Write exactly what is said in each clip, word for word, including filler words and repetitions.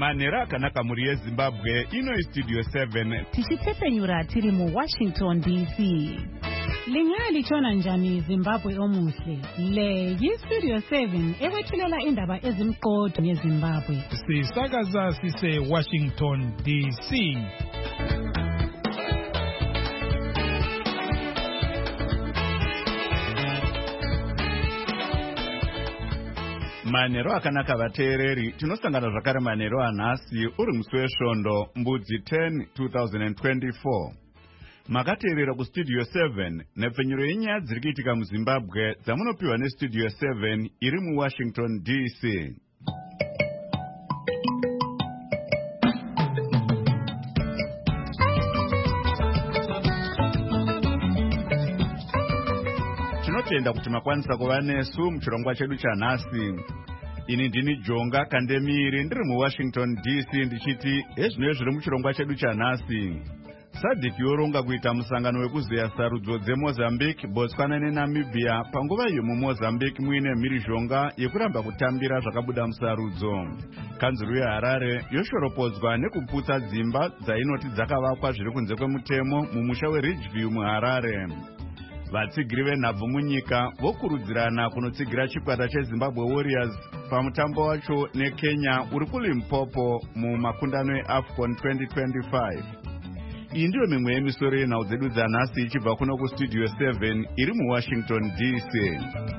Manhero akanaka muri yeZimbabwe, ino iStudio seven. Tichitsepenyura tiri mu Washington D C. Lingalichona njani Zimbabwe omuhle. Le yiStudio seven ewethulela indaba ezimqotho ngeZimbabwe. Sisakaza sise Washington D C. Manhero akanaka vateereri, tinosangana zvakare manhero anhasi uri musi wesvondo mbudzi ten twenty twenty-four. Makateerera kuStudio seven nepfenyuro yenyaya dziri kuitika muZimbabwe dzamunopiwa neStudio seven iri muWashington D C. Tinotenda kuti makwanisa kuva nesu muchirongwa chedu chanhasi. Ini ndini Jonga Kandemiri ndiri muWashington D C ndichiti ezvino zviri muchirongwa chedu chanhasi. SADC yoronga kuita musangano wekuzeya sarudzo dzeMozambique, Botswana neNamibia panguva iyo muMozambique muine mhirizhonga yekuramba kutambira zvakabuda musarudzo. Kanzuru yeHarare yoshoropodzwa nekuputsa dzimba dzainoti dzakavakwa zviri kunze kwemutemo mumusha weRidgeview muHarare. Vatsigiri venhabvu munyika vokurudzirana kunotsigira chikwata cheZimbabwe Warriors pamutambo wacho neKenya uri kuLimpopo mumakundano eAFCON twenty twenty-five. Iyi ndiyo mimwe yemisoro yenhau dzedu dzanhasi ichibva kuno kuStudio seven iri muWashington D C.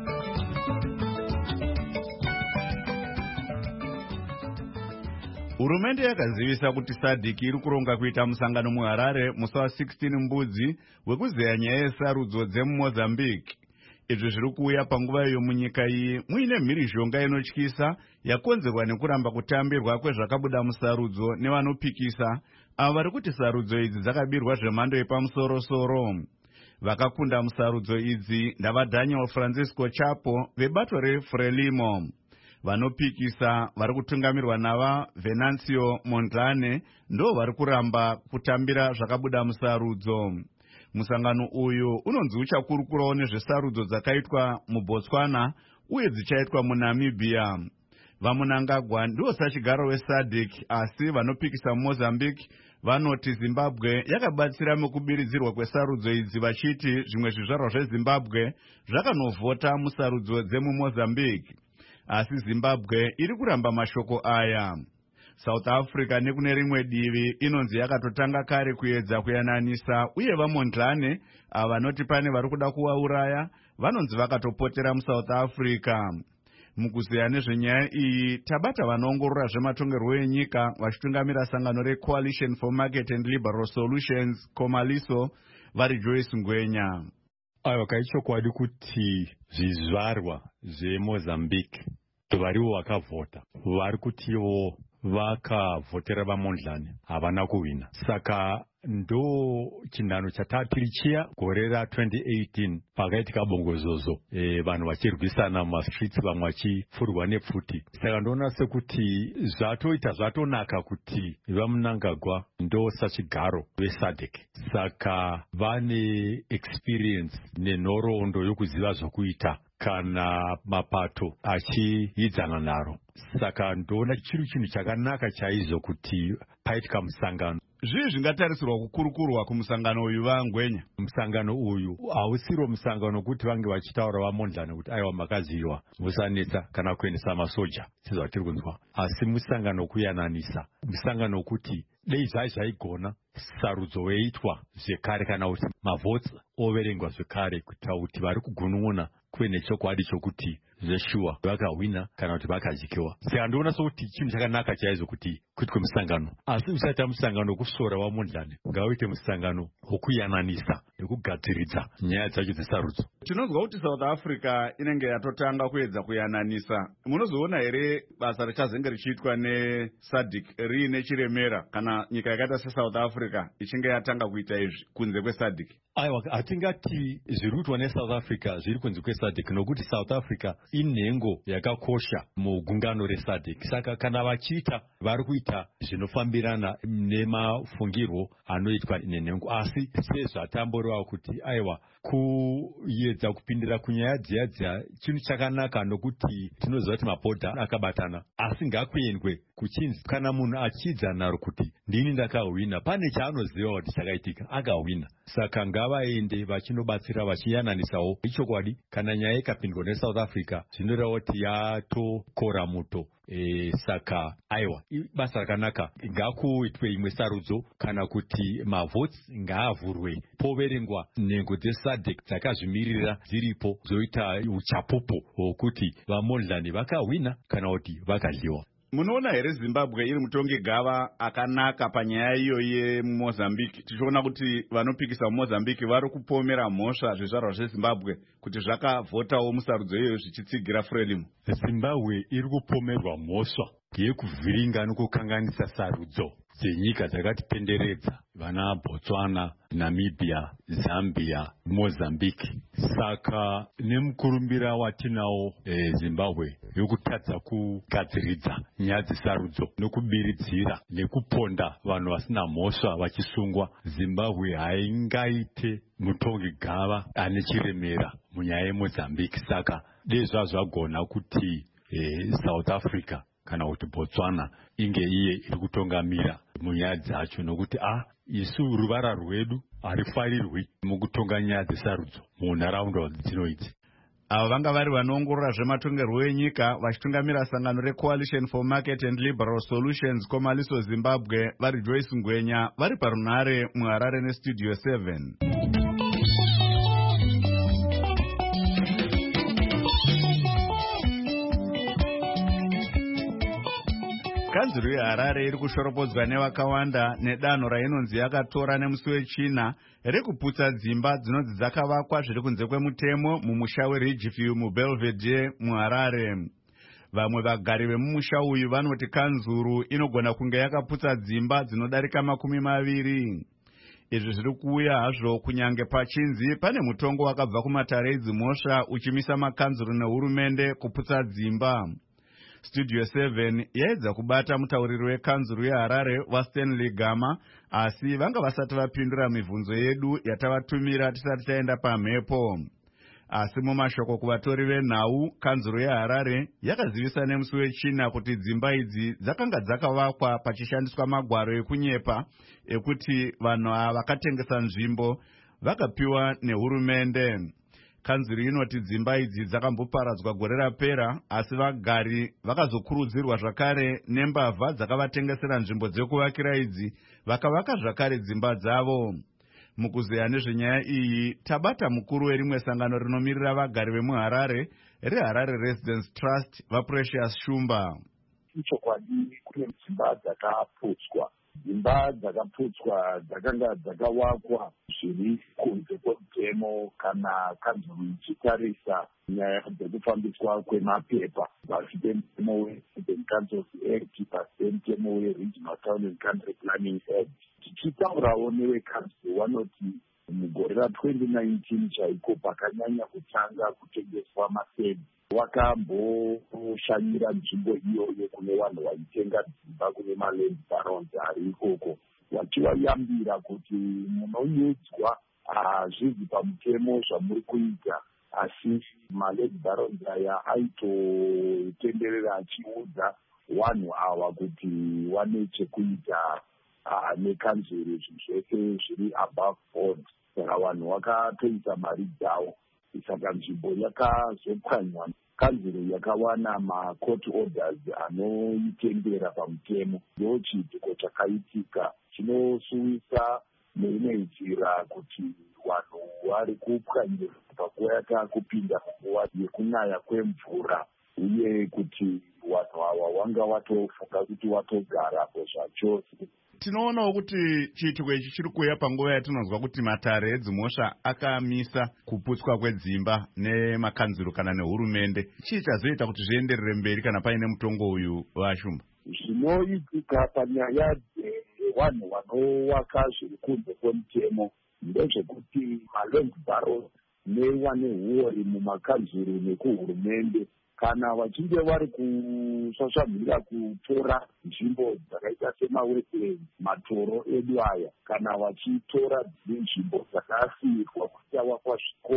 Hurumende yakazivisa kuti SADC iri kuronga kuita musangano muHarare musi wa sixteen mbudzi wekuzeya nyaya yesarudzo dzemuMozambique. Izvi zviri kuuya panguva iyo munyika iyi muine mhirizhonga inotyisa yakonzerwa nekuramba kutambirwa kwezvakabuda musarudzo nevanopikisa avo vari kuti sarudzo idzi dzakabirwa zvemhando yepamusoro-soro. Vakakunda musarudzo idzi ndavaDaniel Francisco Chapo vebato reFrelimo. Vanopikisa vari kutungamirwa nava Venancio Mondlane ndo vari kuramba kutambira zvakabuda musarudzo. Musangano uyu unonzi uchakurukurawo nezvesarudzo dzakaitwa muBotswana uye dzichaitwa muNamibia. Vamunangagwa ndiwo sachigaro weSADC, asi vanopikisa muMozambique vanoti Zimbabwe yakabatsira mukubiridzirwa kwesarudzo idzi vachiti zvimwe zvizvarwa zveZimbabwe zvakanovhota musarudzo dzemuMozambique. Asi Zimbabwe iri kuramba mashoko aya. South Africa nekune rimwe divi inonzi yakatotanga kare kuedza kuyananisa uye vaMondlane ava vanoti pane vari kuda kuvauraya vanonzi vakatopotera muSouth Africa. Mukuzeya nezvenyaya iyi tabata vanoongorora zvematongerwo enyika vachitungamira sangano reCoalition for Market and Liberal Solutions Komaliso vari Joyce Ngwenya. Aiwa, kaichokwadi kuti zvizvarwa zveMozambique variwo vakavhota vari kutiwo vakavhotera vaMondlane havana kuwina. Saka ndo chinhano chatatiri chiya gore ra twenty eighteen pakaitika bongozozo e, vanhu vachirwisana mumastreets vamwe vachifurwa nepfuti. Saka ndoona sekuti zvatoita zvatonaka kuti vaMunangagwa ndo sachigaro veSADC. Saka vane experience nenhoroondo yokuziva zvokuita kana mapato achiidzana naro. Saka ndoona chiri chinhu chakanaka chaizvo kuti paitika musangano. Zvii zvingatarisirwa kukurukurwa kumusangano uyu vaNgwenya? Musangano uyu hausiro musangano kuti vange vachitaura vaMondlane kuti aiwa makaziva musanetsa kana kuendesa masoja sezvatiri kunzwa, asi musangano wekuyananisa, musangano wekuti dei zvai zvaigona sarudzo weitwa zvekare kana kuti mavhotsi overengwa zvekare kuita kuti vari kugunun'una kuve nechokwadi chokuti zveshuwa vakahwina kana kuti vakadyiwa. Saka ndoona sokuti chinhu chakanaka chaizvo kuti kuitwe musangano, asi usaita musangano wokusora vaMondlane, ngauite musangano wokuyananisa nekugadziridza nyaya dzacho dzesarudzo. Tinonzwa kuti South Africa inenge yatotanga kuedza kuyananisa. Munozoona here basa richazenge richiitwa neSADC riine chiremera kana nyika yakaita seSouth Africa ichinge yatanga kuita izvi kunze kweSADC? Aiwa, hatingati zviri kuitwa neSouth Africa zviri kunze kweSADC nokuti South Africa inhengo yakakosha mugungano reSADC. Saka kana vachiita vari kuita zvinofambirana nemafungirwo anoitwa nenhengo, asi sezvatamboriwa kuti aiwa kuedza kuedza kupindira kunyaya dziya dziya chinhu chakanaka nokuti tinoziva kuti mabhodha akabatana, asi ngakuendwe kuchinzi kana munhu achidza naro kuti ndini ndakahwina, pane chaanoziva kuti chakaitika akahwina. Saka ngavaende vachinobatsira vachiyananisawo. Ichokwadi kana nyaya ikapindwa neSouth Africa zvinoreva kuti yatokora muto. E, saka aiwa basa rakanaka ngakuitwe imwe sarudzo kana kuti mavhotsi ngaavhurwe poverengwa nhengo dzesadek dzakazvimirira dziripo dzoita uchapupu hwokuti vamondlani vakahwina kana kuti vakadliwa. Munoona here Zimbabwe iri mutongi gava akanaka panyaya iyo yeMozambique? Tichiona kuti vanopikisa muMozambique vari kupomera mhosva zvizvarwa zveZimbabwe kuti zvakavhotawo musarudzo iyoyo zvichitsigira Frelimo. Zimbabwe iri kupomerwa mhosva yekuvhiringa nokukanganisa sarudzo dzenyika dzakatipenderedza, vana Botswana, Namibia, Zambia, Mozambique. Saka nemukurumbira watinawo e, Zimbabwe yokutadza kugadziridza nyaya dzesarudzo nokubiridzira nekuponda vanhu vasina mhosva vachisungwa, Zimbabwe haingaite mutongi gava ane chiremera munyaya yeMozambique. Saka dei zvazvagona kuti e, South Africa kana kuti Botswana inge iye iri kutongamira munyaya dzacho, nokuti a isu ruvara rwedu harifarirwi mukutonga nyaya dzesarudzo munharaunda dzinoidzi. Ava vanga vari vanoongorora zvematongerwo enyika vachitungamira sangano reCoalition for Market and Liberal Solutions Komaliso Zimbabwe, vari Joyce Ngwenya vari parunhare muHarare neStudio seven. Kanzuru yeHarare iri kushoropodzwa nevakawanda nedanho rainonzi yakatora nemusi wechina rekuputsa dzimba dzinonzi dzakavakwa zviri kunze kwemutemo mumusha weRidgefield muBelvedere muHarare. Vamwe vagari vemumusha uyu vanoti kanzuru inogona kunge yakaputsa dzimba dzinodarika makumi maviri. Izvi zviri kuuya hazvo kunyange pachinzi pane mutongo wakabva kumatare edzimhosva uchimisa makanzuru nehurumende kuputsa dzimba. Studio seven yaedza kubata mutauriri wekanzuru yeHarare waStanley Gama, asi vanga vasati vapindura mibvunzo yedu yatavatumira tisati taenda pamhepo. Asi mumashoko kuvatori venhau, kanzuru yeHarare yakazivisa nemusi wechina kuti dzimba idzi dzakanga dzakavakwa pachishandiswa magwaro ekunyepa ekuti vanhu vakatengesa nzvimbo vakapiwa nehurumende. Kanzuru inoti dzimba idzi dzakamboparadzwa gore rapera, asi vagari vakazokurudzirwa zvakare nembavha dzakavatengesera nzvimbo dzekuvakira idzi vakavaka zvakare dzimba dzavo. Mukuzeya nezvenyaya iyi tabata mukuru werimwe sangano rinomirira vagari vemuHarare reHarare Residence Trust vaPrecious Shumba. Ichokwadi kune dzimba dzakaputswa, dzimba dzakaputswa dzakanga dzakavakwa zviri kunze kwemutemo kana kanzuru ichitarisa nyaya dzekufambiswa kwemapepa pasi pemutemo weCitizen Councils Act, pasi pemutemo weRegional Town and Country Planning Act. Tichitaurawo newekanzuru vanoti mugore ratwenty nineteen chaiko pakanyanya kutanga kutengeswa masedi, wakamboshanyira nzvimbo iyoyo kune vanhu vaitenga dzimba kune maland barons ari ikoko, vachivayambira kuti munonyudzwa hazvizi pamutemo zvamuri kuita, asi maland barons aya aitotenderera achiudza vanhu ava kuti wane chekuita nekanzuru zvinhu zvese zviri above board. Saka vanhu vakatoisa mari dzavo. Saka nzvimbo yakazopwanywa, kanzuru yakawana macourt orders anoitendera pamutemo. Ndo chiitiko chakaitika chinosuwisa neimwe nzira kuti vanhu vari kupwanyira panguva yatakupinda munguva yekunaya kwemvura, uye kuti vanhu ava wanga watofunga kuti watogarapo zvachose. Tinoonawo kuti chiitiko ichi chiri kuuya panguva yatinonzwa kuti matare edzimhosva akamisa kuputswa kwedzimba nemakanzuru kana nehurumende. Chii chazoita kuti zvienderere mberi kana paine mutongo uyu vaShumba? Zvinoitika panyaya dzevanhu vanovaka zviri kunze kwemutemo ndezvekuti maland barons nevane huori mumakanzuru nekuhurumende kana vachinge vari kusvasvamira kutora nzvimbo dzakaita semawetlands, matoro edu aya, kana vachitora dzine nzvimbo dzakasiyirwa kuti avakwa zvikoro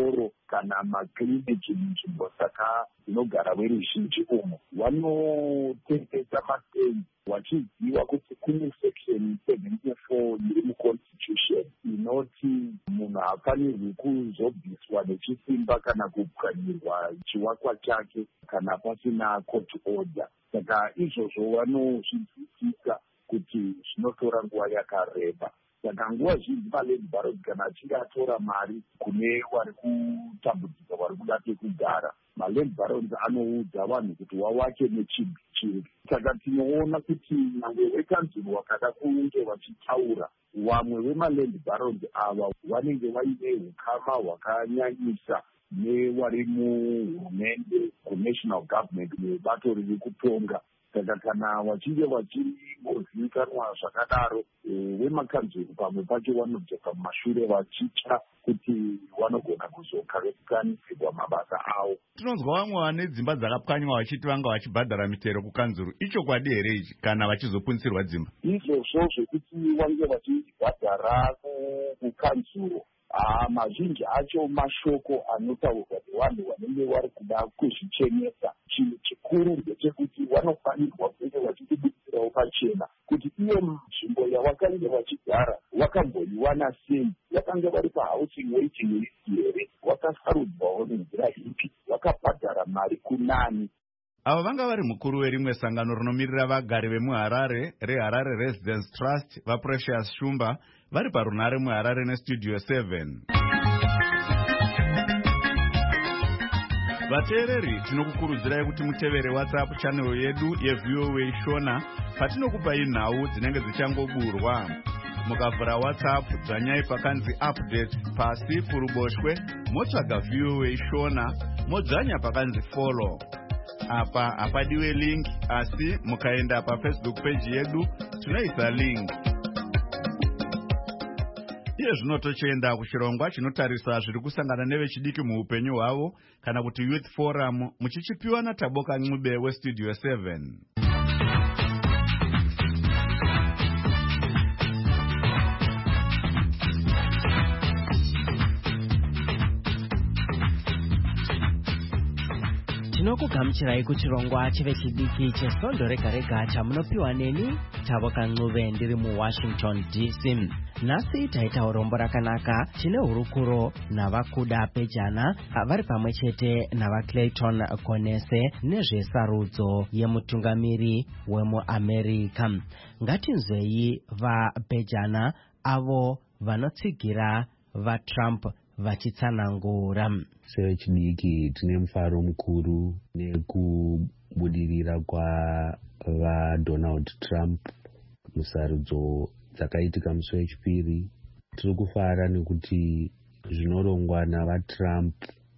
kana makliniki munzvimbo saka dzinogara veruzhinji umo vanotengesa masenzi vachiziva kuti kune section seventy-four iri muconstitution inoti munhu haafanirwi kuzobviswa nechisimba kana kupwanyirwa chivakwa chake kana pasina court order. Saka izvozvo vanozvinzwisisa kuti zvinotora nguva yakareba. Saka nguva zhinji maLand Baron kana achinge atora mari kune vari kutambudzika vari kuda pekugara, maLand Barons anoudza vanhu kuti wavake nechimbi chiri. Saka tinoona kuti nyangwe vekanzuru vakada kunge vachitaura, vamwe vemaLand Barons ava vanenge vaine ukama hwakanyanyisa nevari muhurumende kunational government nebato riri kutonga. Saka kana vachinge vachimbozivikanwa zvakadaro, vemakanzuru pamwe pacho vanodzoka mumashure vachitya kuti vanogona kuzokanisirwa mabasa avo. Tinonzwa vamwe vane dzimba dzakapwanywa vachiti vanga vachibhadhara mitero kukanzuru. Ichokwadi here ichi kana vachizopunisirwa dzimba? Izvozvo zvekuti vange vachibhadhara kukanzuru, mazhinji acho mashoko anotaurwa nevanhu vanenge vari kuda kuzvichenesa. Chinhu chikuru ndechekuti vanofanirwa kunge vachitibudisirawo pachena kuti iye nzvimbo yavakange vachigara vakamboiwana sei, vakange vari pahousing waiting list here, vakasarudzwawo nenzira ipi, vakabhadhara mari kunani. Ava vanga vari mukuru werimwe sangano rinomirira vagari vemuHarare reHarare Residence Trust vaPrecious Shumba vari parunare muHarare nestudio seven. Vateereri, tinokukurudzirai kuti mutevere WhatsApp channel yedu yeV O A Shona patinokupai nhau dzinenge dzichangoburwa. Mukavhura WhatsApp dzvanyai pakanzi updates pasi kuruboshwe, motsvaga V O A Shona, modzvanya pakanzi follow. Apa hapadiwe link, asi mukaenda paFacebook page yedu tinoisa link. Iye zvino tochienda kuchirongwa chinotarisa zviri kusangana nevechidiki muupenyu hwavo kana kuti Youth Forum, muchichipiwa naTaboka Ncube westudio seven. Tinokugamuchirai kuchirongwa chevechidiki chesondo rega rega chamunopiwa neni Taboka Ncube ndiri muWashington D C. Nhasi taita urombo rakanaka chine hurukuro navakuda Pejana vari pamwe chete navaClayton Konese nezvesarudzo yemutungamiri wemuAmerica. Ngatinzwei vaPejana avo vanotsigira vaTrump vachitsanangura. Sevechidiki tine mufaro mukuru nekubudirira kwa vaDonald Trump musarudzo dzakaitika musi wechipiri. Tiri kufara nekuti zvinorongwa navaTrump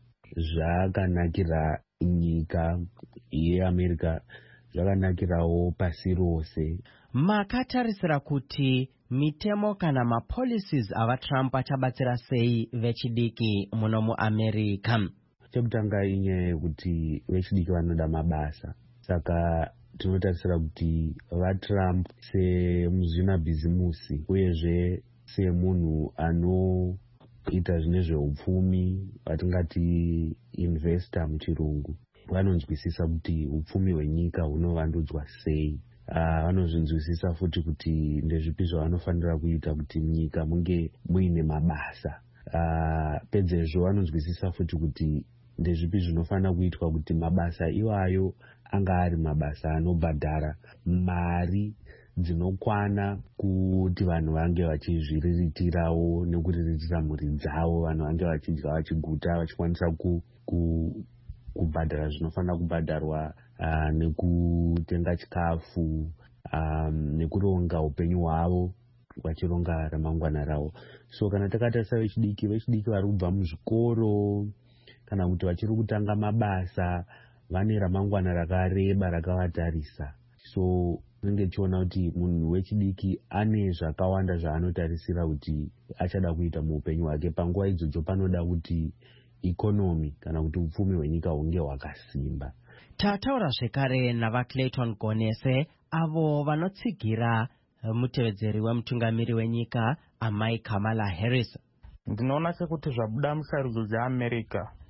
zvakanakira nyika yeAmerica, zvakanakirawo pasi rose. Makatarisira kuti mitemo kana mapolicies avaTrump achabatsira sei vechidiki muno muAmerica? Chekutanga inyaya yekuti vechidiki vanoda mabasa, saka tinotarisira kuti vaTrump semuzvinabhizimusi uyezve semunhu anoita zvine zveupfumi, vatingati investor muchirungu, vanonzwisisa kuti upfumi hwenyika hunovandudzwa sei. Uh, vanozvinzwisisa futi kuti ndezvipi zvavanofanira kuita kuti nyika munge muine mabasa. Uh, pedzezvo vanonzwisisa futi kuti ndezvipi zvinofanira kuitwa kuti mabasa iwayo anga ari mabasa anobhadhara mari dzinokwana kuti vanhu vange vachizviriritirawo nekuriritira mhuri dzavo, vanhu vange vachidya vachiguta vachikwanisa ku, ku, kubhadhara zvinofanira kubhadharwa, uh, nekutenga chikafu, um, nekuronga upenyu hwavo vachironga ramangwana ravo. So kana takatarisa vechidiki, vechidiki vari kubva muzvikoro kana kuti vachiri kutanga mabasa vane ramangwana rakareba rakavatarisa. So tinenge tichiona kuti munhu wechidiki ane zvakawanda zvaanotarisira kuti achada kuita muupenyu hwake. Panguva idzodzo panoda kuti ikonomi kana kuti upfumi hwenyika hunge hwakasimba. Tataura zvekare navaClayton Konese avo vanotsigira mutevedzeri wemutungamiri wenyika amai Kamala Harris. Ndinoona sekuti zvabuda musarudzo dzeAmerica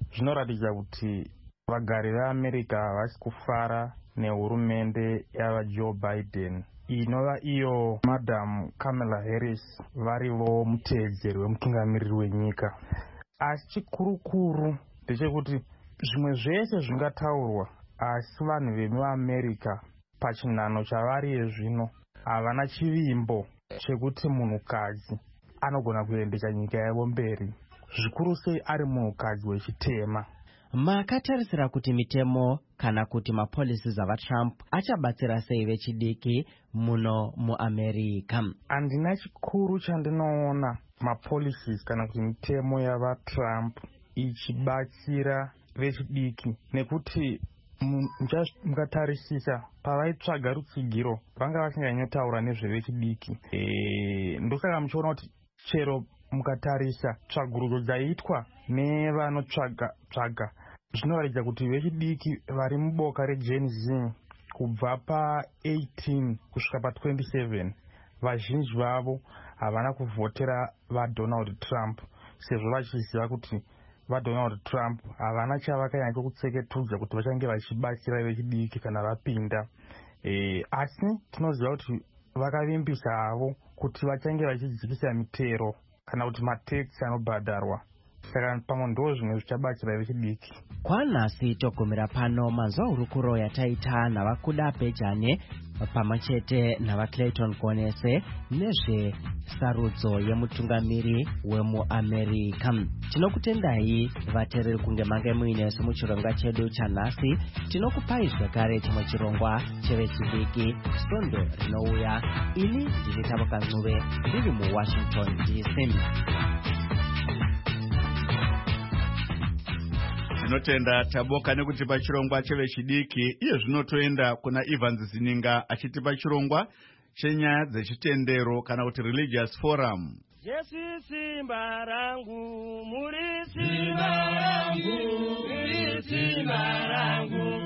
zvinoratidza kuti vagari veAmerica havasi kufara nehurumende yavaJoe Biden inova iyo Madam Kamala Harris varivo muteedzeri wemutungamiriri wenyika. Asi chikurukuru ndechekuti zvimwe zvese zvingataurwa, asi vanhu vemuAmerica pachinhano chavari yezvino havana chivimbo chekuti munhukadzi anogona kuendesa nyika yavo mberi, zvikuru sei ari munhukadzi wechitema. Makatarisira kuti mitemo kana kuti mapolicies avaTrump achabatsira sei vechidiki muno muAmerica? Handina chikuru chandinoona mapolicies kana kuti mitemo yavaTrump ichibatsira vechidiki, nekuti mukatarisisa pavaitsvaga rutsigiro vanga vasinganyotaura nezvevechidiki. E, ndosaka muchiona kuti chero mukatarisa tsvagurudzo dzaiitwa nevanotsvaga tsvaga zvinoratidza kuti vechidiki vari muboka reGen Z kubva pa-eighteen kusvika pa-twenty-seven vazhinji vavo havana kuvhotera vaDonald Trump, sezvo vachiziva kuti vaDonald Trump havana chavakanyanya kutseketudza kuti vachange vachibatsira vechidiki kana vapinda. E, asi tinoziva kuti vakavimbisa havo kuti vachange vachidzikisa mitero kana kuti mateksi anobhadharwa, saka pamwe ndo zvimwe zvichabatsira vechidiki. Kwanhasi togumira pano manzwa hurukuro yataita navakuda Bhejane pamwechete navaClayton Konese nezvesarudzo yemutungamiri wemuAmerica. Tinokutendai vateereri kunge mange muinesu muchirongwa chedu chanhasi. Tinokupai zvakare chimwe chirongwa chevechidiki Stondo rinouya. Ini ndini Tavoka Ncube ndiri muWashington D C. Tinotenda Taboka nekutipa chirongwa chevechidiki. Iye zvinotoenda kuna Evans Zininga achitipa chirongwa chenyaya dzechitendero kana kuti religious forum. Jesu simba rangu, muri simba rangu, muri simba rangu,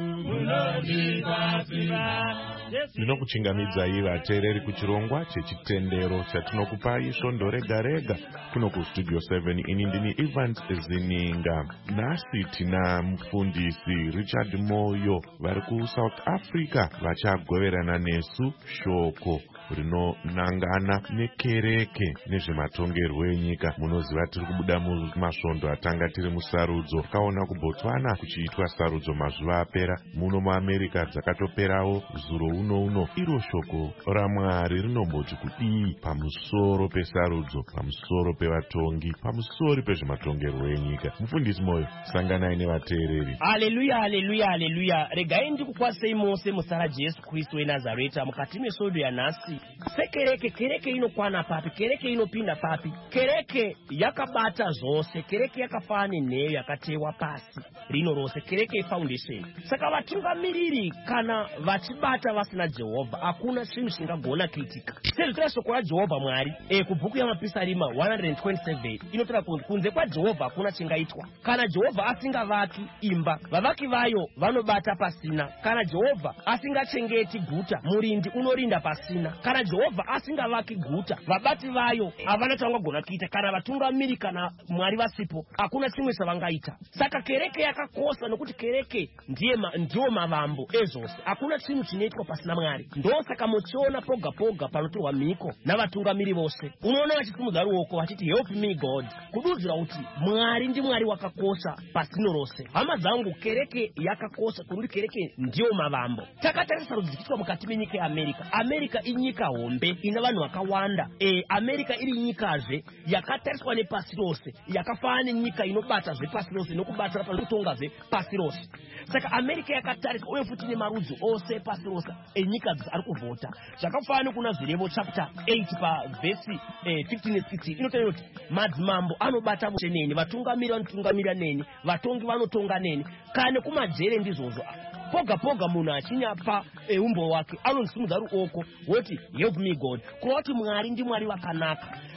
munondipa simba. Ndinokuchingamidzai vateereri kuchirongwa chechitendero chatinokupai svondo rega rega kuno kustudio seven. Ini ndini Evans Zininga. Nhasi tina mufundisi Richard Moyo vari kuSouth Africa vachagoverana nesu shoko rinonangana nekereke nezvematongerwo enyika. Munoziva tiri kubuda mumasvondo atanga tiri musarudzo. Takaona kuBotswana kuchiitwa sarudzo mazuva apera. Muno muAmerica dzakatoperawo zuro uno uno. Iro shoko raMwari rinomboti kudii pamusoro pesarudzo, pamusoro pevatongi, pamusoro pezvematongerwo enyika. Mufundisi Moyo, sanganai nevateereri. Haleluya, haleluya, haleluya. Regai ndikukwasei mose muzita raJesu Kristu weNazareta mukati mesodo yanhasi. Sekereke, kereke inokwana papi, kereke inopinda papi, kereke yakabata zvose, kereke yakafanana nenheyo yakatewa pasi rino rose, kereke foundation. Saka vatungamiriri kana vachibata vasina Jehovha hakuna chinhu chingagona kuitika. Sezvo shoko raJehovha Mwari e kubhuku yamapisarima one twenty-seven inotaura kuti kunze kwaJehovha hakuna chingaitwa. Kana Jehovha asingavaki imba, vavaki vayo vanobata pasina. Kana Jehovha asingachengeti guta, murindi unorinda pasina. Kana Jehovha asingavaki guta, vabati vayo havana chavangagona kuita. Kana vatungamiri kana Mwari vasipo hakuna chimwe chavangaita. Saka kereke yakakosha nokuti kereke ndiye ma, ndiwo mavambo ezvose. Hakuna chinhu chinoitwa pasina Mwari. Ndosaka muchiona poga poga panotorwa mhiko navatungamiri vose unoona vachisimudza ruoko vachiti help me God, kududzira kuti Mwari ndi Mwari wakakosha pasino rose. Hama dzangu, kereke yakakosha kuti kereke ndiwo mavambo. Takatarisa rudzikitiswa mukati menyika yeAmerica. America inyika hombe ina vanhu vakawanda. E, America iri nyikazve yakatariswa nepasi rose, yakafanana nenyika inobata zvepasi rose nokubatira panotonga zvepasi rose. Saka America yakatariswa uye futi nemarudzi ose pasi rose enyika dzari kuvhota. Zvakafanana kuna Zvirevo chapter eight pa verse eh, fifteen and sixteen inotaura kuti madzimambo anobata neni, vatungamiri vanotungamira neni, vatongi vanotonga neni. Kana kumajere ndizvozvo poga poga munhu achinyapa eumbo wake anondisimudza ruoko woti help me God, kuti Mwari ndi Mwari wakanaka.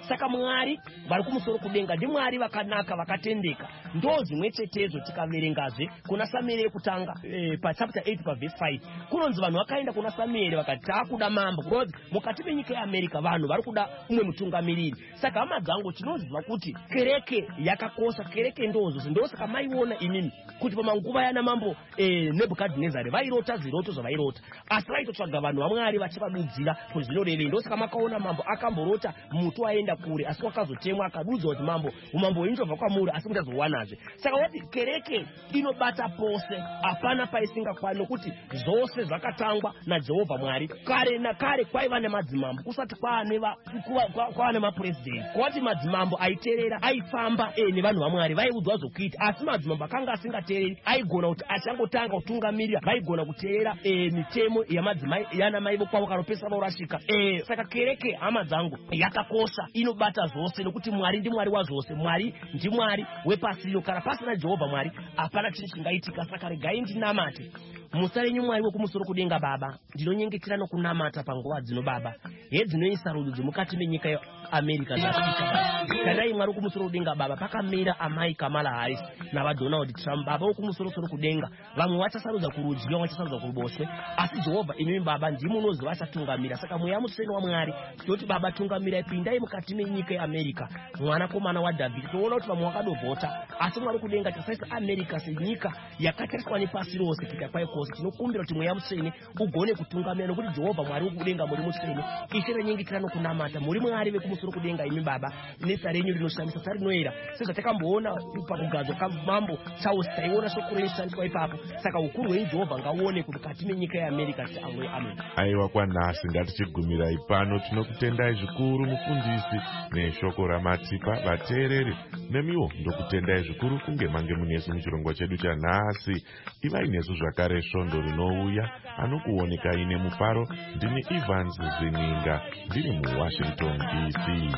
saka Mwari vari kumusoro kudenga ndimwari vakanaka vakatendeka. Ndo dzimwe chetezo tikaverengazve kuna Samueri yekutanga e, pachapter eight pavhesi five kunonzi vanhu vakaenda kuna Samueri vakati takuda mambo, kunonzi mukati menyika yeAmerica vanhu vari kuda umwe mutungamiriri. Saka hama dzangu tinoziva kuti kereke yakakosha, kereke ndozvo ndosaka maiona imimi kuti pamanguva yana mambo e, Nebukadhinezari vairota ziroto zvavairota, asi vaitotsvaga vanhu vaMwari vachivadudzira kuti zvinorevei. Ndosaka makaona mambo akamborota muti waenda kure asi wakazotemwa akadudzwa kuti mambo umambo hweindobva kwamuri asi muchazowanazve. Saka wati kereke inobata pose, hapana paisingakwana nokuti zvose zvakatangwa naJehovha Mwari. Kare nakare kwaiva nemadzimambo kusati kwaane kwaane mapuresidenti, kwati madzimambo aiteerera aifamba e, nevanhu vaMwari vaiudzwa zvokuita, asi madzimambo akanga asingateereri aigona kuti achangotanga kutungamirira vaigona kuteerera e, mitemo yamadzimai yana mai vokwavo kanopesa vaurashika e, saka kereke hama dzangu yakakosha, inobata zvose nokuti Mwari ndimwari wazvose. Mwari ndimwari wepasi rino, kana pasina Jehovha Mwari hapana chinhu chingaitika. Saka regai ndinamate musa renyu Mwari wekumusoro kudenga. Baba, ndinonyengetera nokunamata panguva dzino Baba hedzinoisa rudzi mukati menyika yeAmerica zvasvika. Kanai Mwari wekumusoro kudenga Baba, pakamira amai Kamala Harris navaDonald Trump Baba wekumusoro kudenga, vamwe vachasarudza kurudyi vamwe vachasarudza kuruboshwe, asi Jehovha imimi Baba ndimi munozi vachatungamira. Saka mweya mutsvene waMwari tinoti Baba tungamirai, pindai mukati menyika yeAmerica, mwanakomana waDhavhidhi. Toona kuti vamwe vakadovhota asi Mwari kudenga tasaisa America senyika yakatariswa nepasi rose kita kwaikose. Tinokumbira kuti mweya mutsvene ugone kutungamira nokuti Jehovha Mwari wekudenga muri mutsvene. Ishe renyengetera nokunamata muri Mwari vekumusoro kudenga imi Baba, nesa renyu rinoshamisa sarinoera sezvatakamboona pakugadzwa kwamambo Charles, taiona shoko reishandiswa ipapo. Saka ukuru hwenyu Jehovha ngauone kuti mukati menyika yeAmerica tiamwe. Amen. Aiwa kwanhasi ngatichigumirai pano. Tinokutendai zvikuru mufundisi neshoko ramatipa vateereri, nemiwo ndokutendai zvikuru kunge mange munesu muchirongwa chedu chanhasi. Ivai nesu zvakare svondo rinouya anokuonekai nemufaro. Ndini Evans Zininga ndiri muWashington D C.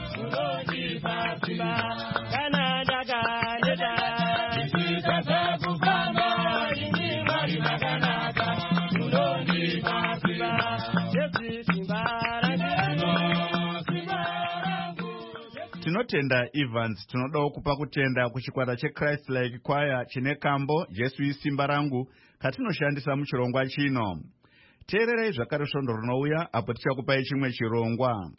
Tinotenda Evans. Tinodawo kupa kutenda kuchikwata cheChrist Like Choir chine kambo Jesu isimba rangu katinoshandisa muchirongwa chino. Teererai zvakare svondo rinouya apo tichakupai chimwe chirongwa.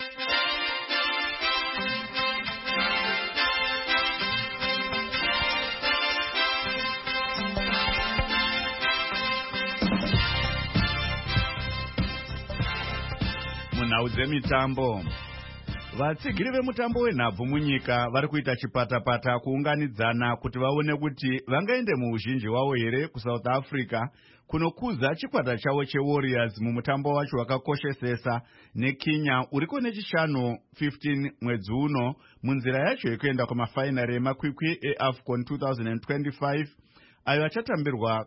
Munhau dzemitambo, vatsigiri vemutambo wenhabvu munyika vari kuita chipatapata kuunganidzana kuti vaone kuti vangaende muuzhinji wavo here kuSouth Africa kunokuza chikwata chavo cheWarriors mumutambo wacho wakakoshesesa neKenya uriko nechishanu fifteen mwedzi uno munzira yacho yekuenda kumafainari emakwikwi eAFCON twenty twenty-five ayo achatambirwa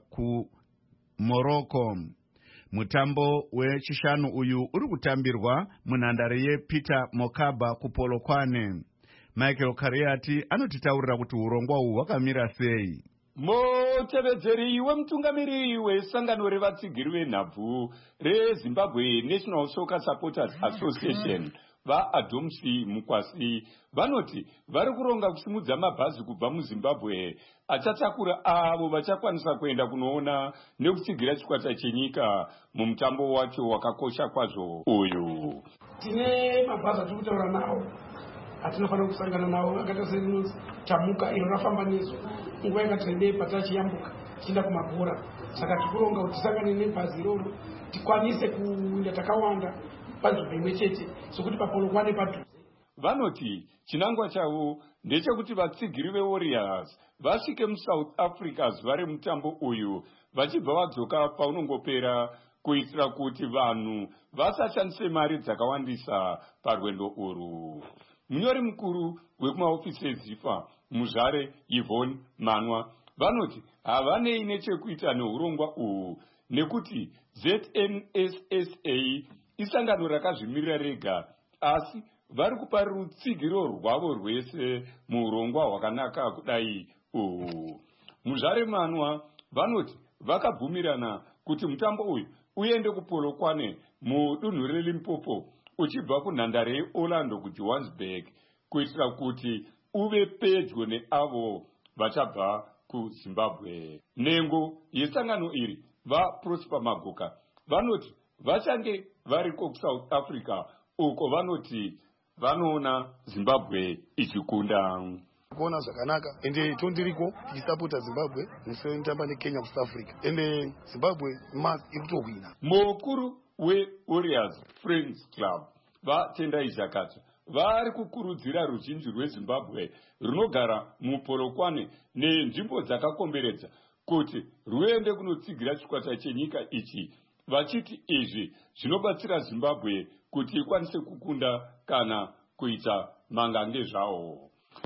kuMorocco. Mutambo wechishanu uyu uri kutambirwa munhandare yePeter Mokaba kuPolokwane. Michael Kariati anotitaurira kuti urongwa uhu hwakamira sei. Mutevedzeri wemutungamiri wesangano revatsigiri venhabvu reZimbabwe National Soccer Supporters Association vaAdomsi Mukwasi vanoti vari kuronga kusimudza mabhazi kubva muZimbabwe achatakura avo vachakwanisa kuenda kunoona nekutsigira chikwata chenyika mumutambo wacho wakakosha kwazvo uyu. Tine mabhazi atiri kutaura nawo atinofanira kusangana nawo akaita seTamuka iro rafamba nezo nguva yakati rebei patachiyambuka tichienda kumabhora. Saka tikuronga kuti tisangane nebhazi iroro tikwanise kuenda takawanda panzvimbo imwe chete sokuti paPolokwane padhuze. Vanoti chinangwa chavo ndechekuti vatsigiri veWarriors vasvike muSouth Africa zuva remutambo uyu vachibva vadzoka paunongopera kuitira kuti vanhu vasashandise mari dzakawandisa parwendo urwu. Munyori mukuru wekumaofisi eZIFA Muzvare Yvonne Manwa vanoti havanei nechekuita neurongwa uhwu nekuti Z N S S A isangano rakazvimirira rega, asi vari kupa rutsigiro rwavo rwese muurongwa hwakanaka kudai uhwu. Muzvare Manwa vanoti vakabvumirana kuti mutambo uyu uende kuPolokwane mudunhu reLimpopo uchibva kunhandare yeOrlando kuJohannesburg kuitira kuti uve pedyo neavo vachabva kuzimbabwe. Nhengo yesangano iri vaProsper Magoka vanoti vachange variko kuSouth Africa uko vanoti vanoona Zimbabwe ichikunda. Kuona zvakanaka ende tondiriko tichisapota Zimbabwe musentamba neKenya kuSouth Africa ende Zimbabwe mas ikutohwina. Mukuru weWarriors Friends Club vaTendai Zhakacha vari kukurudzira ruzhinji rweZimbabwe runogara muPolokwane nenzvimbo dzakakomberedza kuti ruende kunotsigira chikwata chenyika ichi, vachiti izvi zvinobatsira Zimbabwe kuti ikwanise kukunda kana kuita mangange zvawo.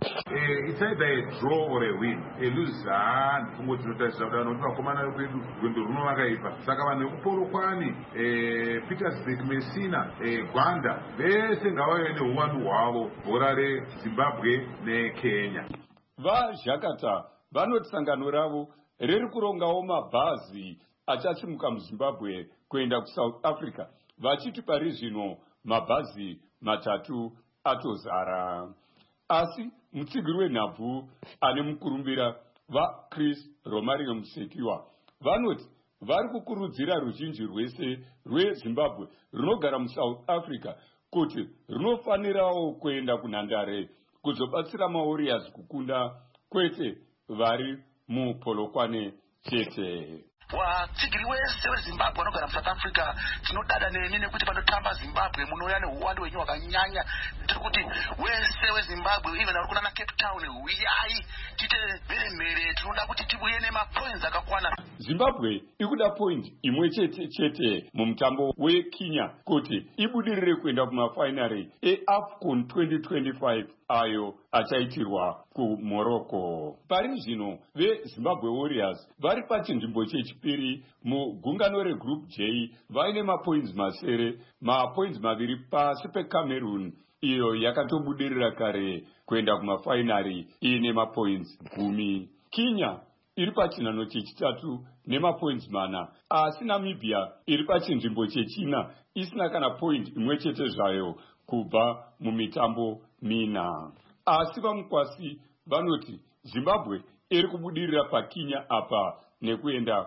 Uh, it's either a draw or a win. A loser, fungo tinotarisa kuti vanoti vakomana kwedu rwendo runovakaipa. Saka vanhu vekupolokwane, Petersburg, Messina, Gwanda vese ngavauye neuwandu hwavo bhora reZimbabwe neKenya. VaZhakata vanoti sangano ravo riri kurongawo mabhazi achasimuka muZimbabwe kuenda kuSouth Africa, vachiti pari zvino mabhazi matatu atozara. Asi mutsigiri wenhabvu ane mukurumbira vaChris Romario Musekiwa vanoti vari kukurudzira ruzhinji rwese rweZimbabwe runogara muSouth Africa kuti runofanirawo kuenda kunhandare kuzobatsira maWarriors kukunda, kwete vari muPolokwane chete. Watsigiri wese weZimbabwe vanogara muSouth Africa tinodada nemi nekuti panotamba Zimbabwe munouya neuwandu wenyu wakanyanya. Tiri kuti wese weZimbabwe even vari kunana Cape Town uyai tite mhere tinoda kuti tibuye nemapoints akakwana. Zimbabwe ikuda point imwe chete chete mumutambo weKenya kuti ibudirire kuenda kumafinari eAFCON twenty twenty-five ayo achaitirwa kuMorocco. Pari zvino veZimbabwe Warriors vari pachinzvimbo chechipiri mugungano reGroup J vaine mapoints masere, mapoints maviri pasi peCameroon iyo yakatobudirira kare kuenda kumafinari iine mapoints gumi. Kenya iri pachinhano chechitatu nemapoints mana, asi Namibia iri pachinzvimbo chechina isina kana point imwe chete zvayo kubva mumitambo mina. Asi vamukwasi vanoti Zimbabwe iri kubudirira paKenya apa nekuenda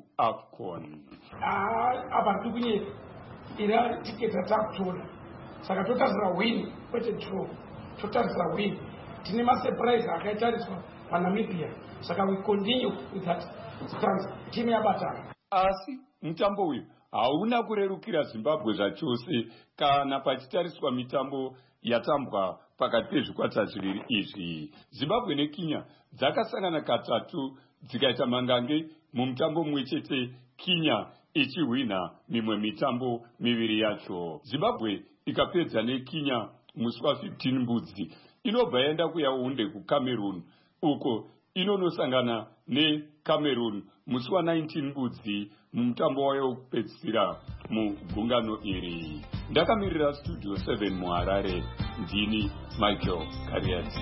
kuAFCON. Apa tikunyeka ira tiketi atakutora, saka totarisira win kwete draw, totarisira win. Tine masurprise akaitariswa paNamibia, saka we continue with that stance. Timu yabatana. Asi mutambo uyu hauna kurerukira Zimbabwe zvachose kana pachitariswa mitambo yatambwa pakati pezvikwata zviviri izvi. Zimbabwe neKenya dzakasangana katatu dzikaita mangange mumutambo mumwe chete, Kenya ichihwina mimwe mitambo miviri yacho. Zimbabwe ikapedza neKenya musi wa15 mbudzi inobva yaenda kuyaunde kuCameroon, uko inonosangana neCameroon musi wa19 mbudzi mumutambo wayo wekupedzisira mugungano iri. Ndakamirira Studio seven muHarare, ndini Michael Kariati.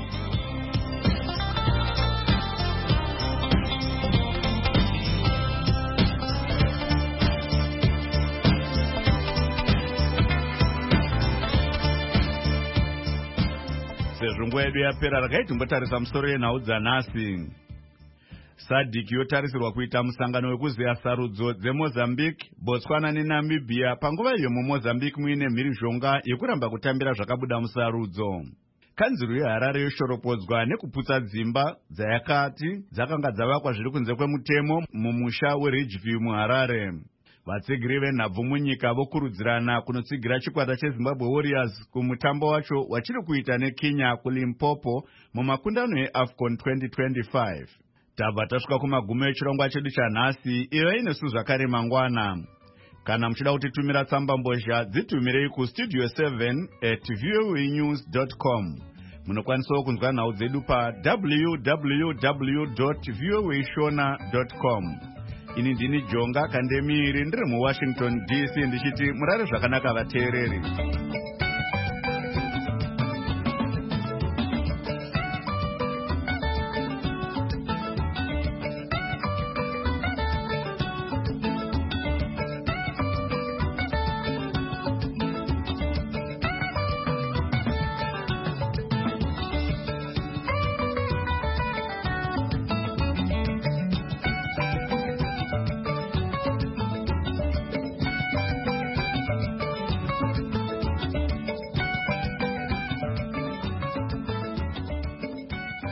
Sezvo nguva yedu yapera, regai timbotarisa musoro yenhau dzanhasi. SADC yotarisirwa kuita musangano wekuzeya sarudzo dzeMozambique, Botswana neNamibia panguva iyo muMozambique muine mhirizhonga yekuramba kutambira zvakabuda musarudzo. Kanzuru yeHarare yoshoropodzwa nekuputsa dzimba dzayakati dzakanga dzavakwa zviri kunze kwemutemo mumusha weRidgeview muHarare. Vatsigiri venhabvu munyika vokurudzirana kunotsigira chikwata cheZimbabwe Warriors kumutambo wacho wachiri kuita neKenya kuLimpopo mumakundano eAFCON twenty twenty-five. Tabva tasvika kumagumo echirongwa chedu chanhasi, iyo inesu zvakare mangwana. Kana muchida kutitumira tsamba mbozha, dzitumirei kustudio seven at voanews dot com. Munokwanisawo kunzwa nhau dzedu pa w w w dot voashona dot com. Ini ndini Jonga Kandemiri ndiri muWashington D C ndichiti murare zvakanaka vateereri.